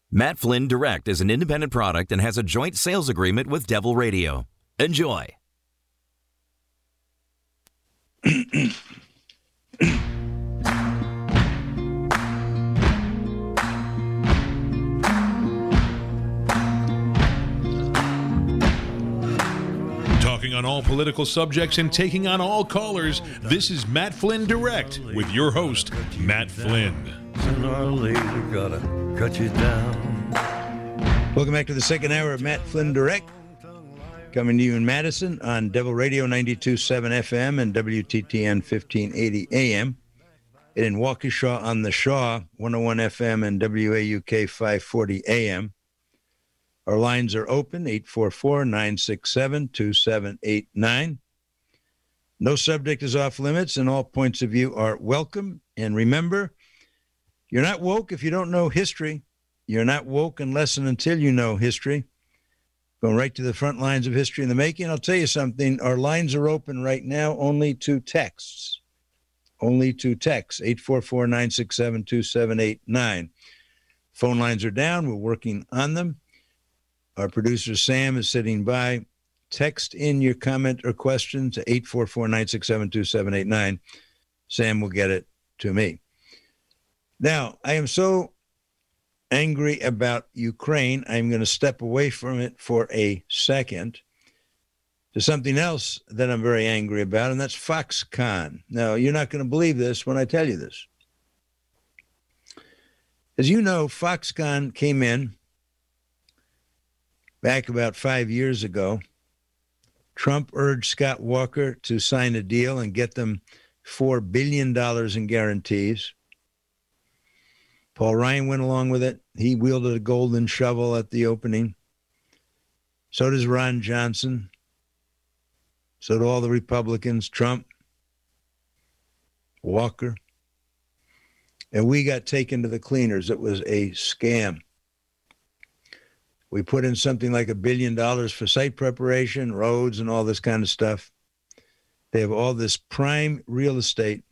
Matt Flynn Direct is an independent product and has a joint sales agreement with Devil Radio. Enjoy. Talking on all political subjects and taking on all callers, this is Matt Flynn Direct with your host, Matt Flynn. Sooner or later, gotta cut you down. Welcome back to the second hour of Matt Flynn Direct, coming to you in Madison on Devil Radio 92.7 FM and WTTN 1580 AM, and in Waukesha on the Shaw 101 FM and WAUK 540 AM. Our lines are open, 844-967-2789. No subject is off limits, and all points of view are welcome. And remember, you're not woke if you don't know history. You're not woke unless and until you know history. Going right to the front lines of history in the making. I'll tell you something. Our lines are open right now only to texts. Only to texts, 844-967-2789. Phone lines are down. We're working on them. Our producer, Sam, is sitting by. Text in your comment or question to 844-967-2789. Sam will get it to me. Now, I am so angry about Ukraine, I'm going to step away from it for a second to something else that I'm very angry about, and that's Foxconn. Now, you're not going to believe this when I tell you this. As you know, Foxconn came in back about 5 years ago. Trump urged Scott Walker to sign a deal and get them $4 billion in guarantees. Paul Ryan went along with it. He wielded a golden shovel at the opening. So does Ron Johnson. So do all the Republicans, Trump, Walker. And we got taken to the cleaners. It was a scam. We put in something like $1 billion for site preparation, roads, and all this kind of stuff. They have all this prime real estate,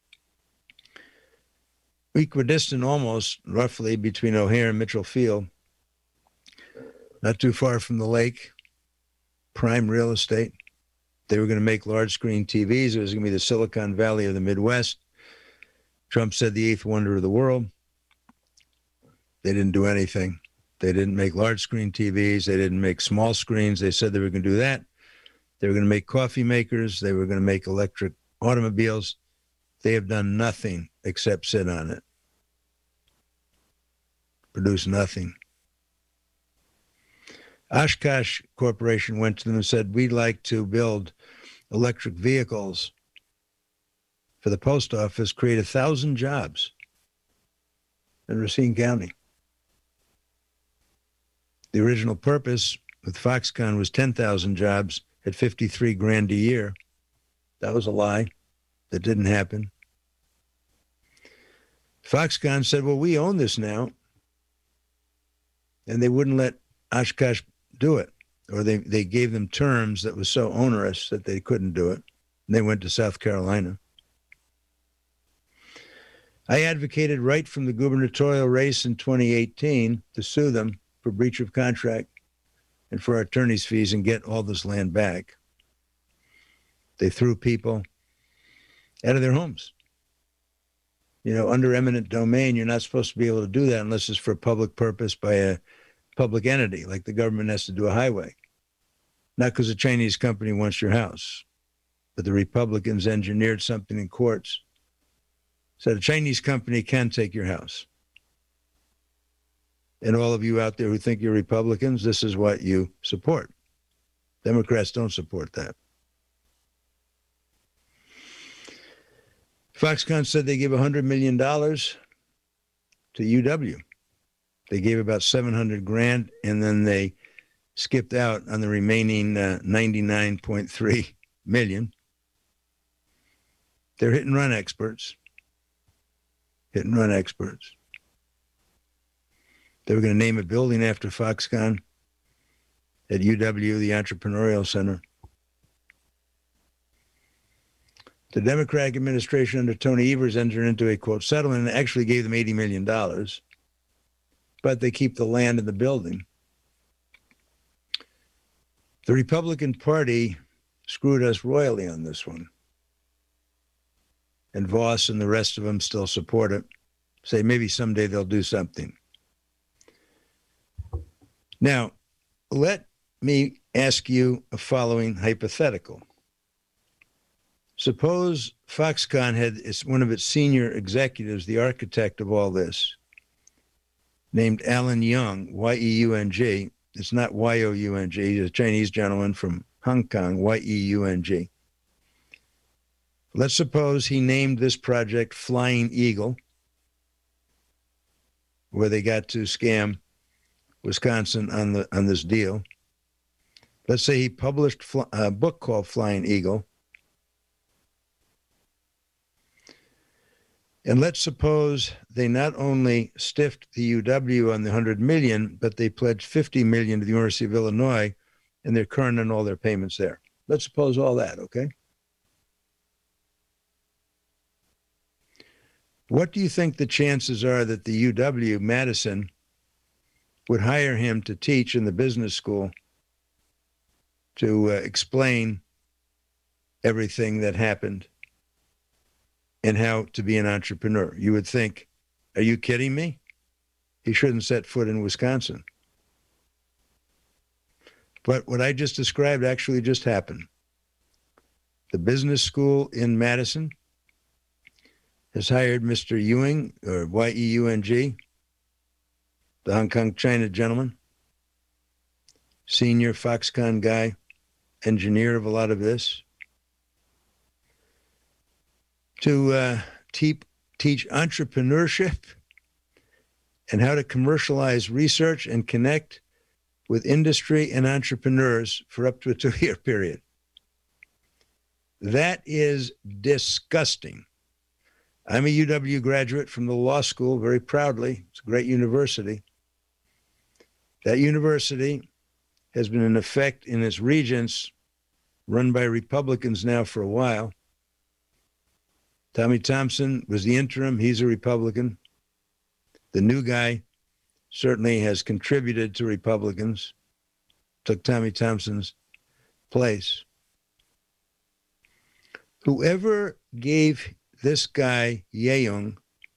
equidistant almost, roughly, between O'Hare and Mitchell Field. Not too far from the lake. Prime real estate. They were going to make large screen TVs. It was going to be the Silicon Valley of the Midwest. Trump said the eighth wonder of the world. They didn't do anything. They didn't make large screen TVs. They didn't make small screens. They said they were going to do that. They were going to make coffee makers. They were going to make electric automobiles. They have done nothing except sit on it. Produce nothing. Oshkosh Corporation went to them and said, we'd like to build electric vehicles for the post office, create 1,000 jobs in Racine County. The original purpose with Foxconn was 10,000 jobs at $53,000 a year. That was a lie. That didn't happen. Foxconn said, well, we own this now. And they wouldn't let Oshkosh do it. Or they gave them terms that was so onerous that they couldn't do it. And they went to South Carolina. I advocated right from the gubernatorial race in 2018 to sue them for breach of contract and for our attorney's fees and get all this land back. They threw people out of their homes. You know, under eminent domain, you're not supposed to be able to do that unless it's for a public purpose by a public entity, like the government has to do a highway. Not because a Chinese company wants your house, but the Republicans engineered something in courts. Said a Chinese company can take your house. And all of you out there who think you're Republicans, this is what you support. Democrats don't support that. Foxconn said they give $100 million to UW. They gave about $700,000, and then they skipped out on the remaining $99.3 million. They're hit and run experts. Hit and run experts. They were going to name a building after Foxconn at UW, the Entrepreneurial Center. The Democratic administration under Tony Evers entered into a, quote, settlement and actually gave them $80 million. but they keep the land and the building. The Republican Party screwed us royally on this one. And Voss and the rest of them still support it. Say maybe someday they'll do something. Now, let me ask you a following hypothetical. Suppose Foxconn had one of its senior executives, the architect of all this, named Alan Young, Y-E-U-N-G. It's not Y-O-U-N-G. He's a Chinese gentleman from Hong Kong, Y-E-U-N-G. Let's suppose he named this project Flying Eagle, where they got to scam Wisconsin on this deal. Let's say he published a book called Flying Eagle. And let's suppose they not only stiffed the UW on the $100 million, but they pledged $50 million to the University of Illinois, and they're current on all their payments there. Let's suppose all that, okay? What do you think the chances are that the UW, Madison, would hire him to teach in the business school to explain everything that happened and how to be an entrepreneur? You would think, are you kidding me? He shouldn't set foot in Wisconsin. But what I just described actually just happened. The business school in Madison has hired Mr. Ewing, or Y-E-U-N-G, the Hong Kong, China gentleman, senior Foxconn guy, engineer of a lot of this, to teach entrepreneurship and how to commercialize research and connect with industry and entrepreneurs for up to a 2-year period. That is disgusting. I'm a UW graduate from the law school, very proudly. It's a great university. That university has been in effect in its regents, run by Republicans now for a while. Tommy Thompson was the interim. He's a Republican. The new guy certainly has contributed to Republicans, took Tommy Thompson's place. Whoever gave this guy, Ye-Young,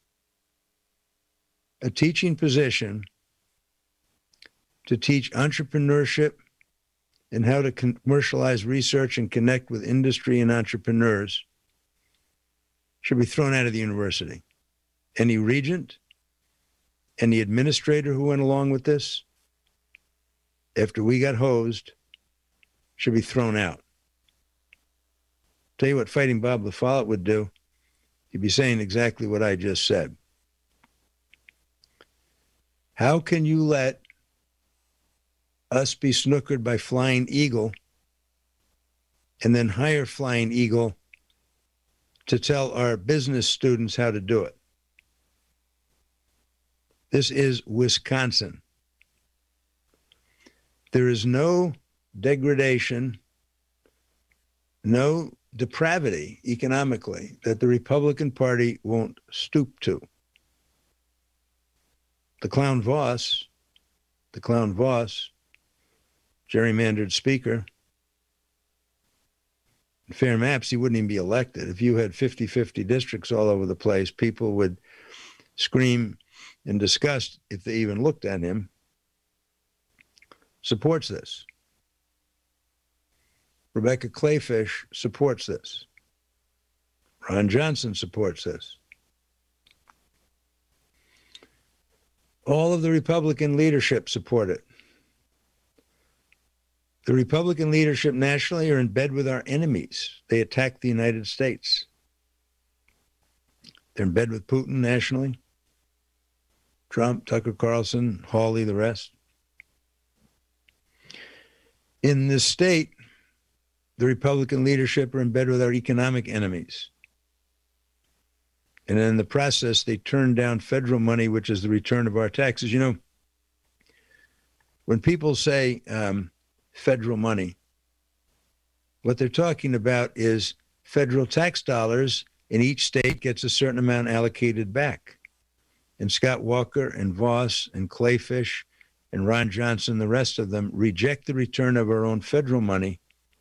a teaching position to teach entrepreneurship and how to commercialize research and connect with industry and entrepreneurs, should be thrown out of the university. Any regent, any administrator who went along with this, after we got hosed, should be thrown out. Tell you what Fighting Bob LaFollette would do. He'd be saying exactly what I just said. How can you let us be snookered by Flying Eagle and then hire Flying Eagle to tell our business students how to do it? This is Wisconsin. There is no degradation, no depravity economically that the Republican Party won't stoop to. The clown Voss, gerrymandered speaker, in fair maps, he wouldn't even be elected. If you had 50-50 districts all over the place, people would scream in disgust if they even looked at him. Supports this. Rebecca Clayfish supports this. Ron Johnson supports this. All of the Republican leadership support it. The Republican leadership nationally are in bed with our enemies. They attack the United States. They're in bed with Putin nationally. Trump, Tucker Carlson, Hawley, the rest. In this state, the Republican leadership are in bed with our economic enemies. And in the process, they turn down federal money, which is the return of our taxes. You know, when people say federal money, what they're talking about is federal tax dollars, and each state gets a certain amount allocated back. and Scott Walker and Voss and Clayfish and Ron Johnson, the rest of them, reject the return of our own federal money,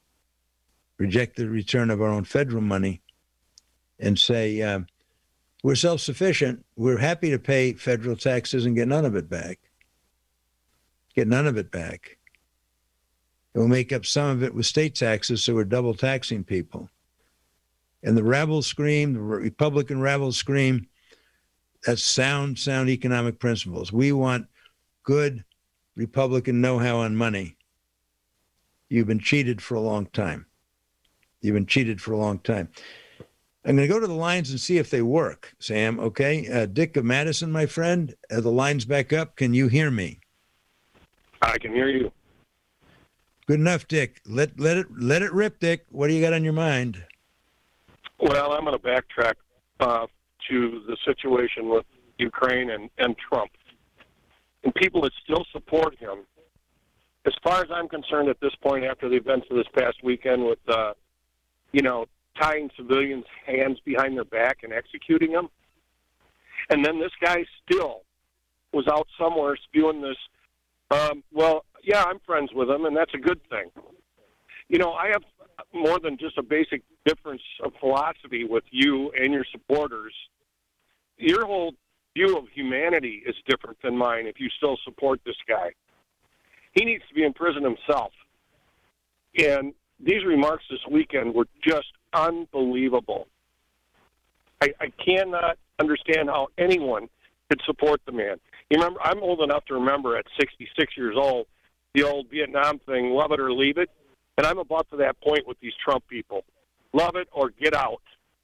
and say, we're self-sufficient. We're happy to pay federal taxes and get none of it back. And we'll make up some of it with state taxes, so we're double taxing people. And the rabble scream, the Republican rabble scream, that's sound economic principles. We want good Republican know-how on money. You've been cheated for a long time. I'm going to go to the lines and see if they work, Sam, okay? Dick of Madison, my friend, the line's back up. Can you hear me? I can hear you. Good enough, Dick. Let it rip, Dick. What do you got on your mind? Well, I'm going to backtrack to the situation with Ukraine and Trump. And people that still support him, as far as I'm concerned at this point after the events of this past weekend with, tying civilians' hands behind their back and executing them, and then this guy still was out somewhere spewing this, I'm friends with him, and that's a good thing. I have more than just a basic difference of philosophy with you and your supporters. Your whole view of humanity is different than mine if you still support this guy. He needs to be in prison himself. And these remarks this weekend were just unbelievable. I cannot understand how anyone could support the man. You remember, I'm old enough to remember at 66 years old, the old Vietnam thing, love it or leave it. And I'm about to that point with these Trump people. Love it or get out.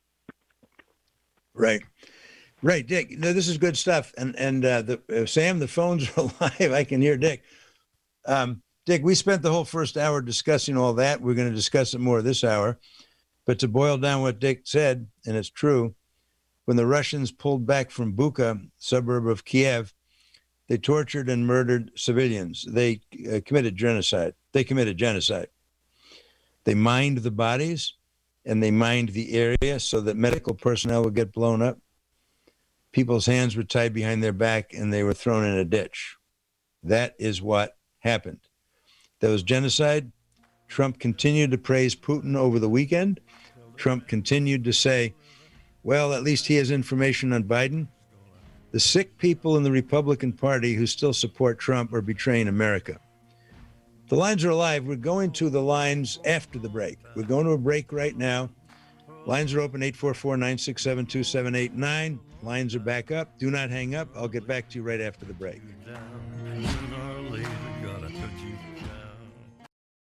Right, Dick. No, this is good stuff. And Sam, the phones are alive. I can hear Dick. Dick, we spent the whole first hour discussing all that. We're going to discuss it more this hour. But to boil down what Dick said, and it's true, when the Russians pulled back from Bucha, suburb of Kiev, they tortured and murdered civilians. They committed genocide. They mined the bodies, and they mined the area so that medical personnel would get blown up. People's hands were tied behind their back, and they were thrown in a ditch. That is what happened. That was genocide. Trump continued to praise Putin over the weekend. Trump continued to say, well, at least he has information on Biden. The sick people in the Republican Party who still support Trump are betraying America. The lines are alive. We're going to the lines after the break. We're going to a break right now. Lines are open, 844-967-2789. Lines are back up. Do not hang up. I'll get back to you right after the break.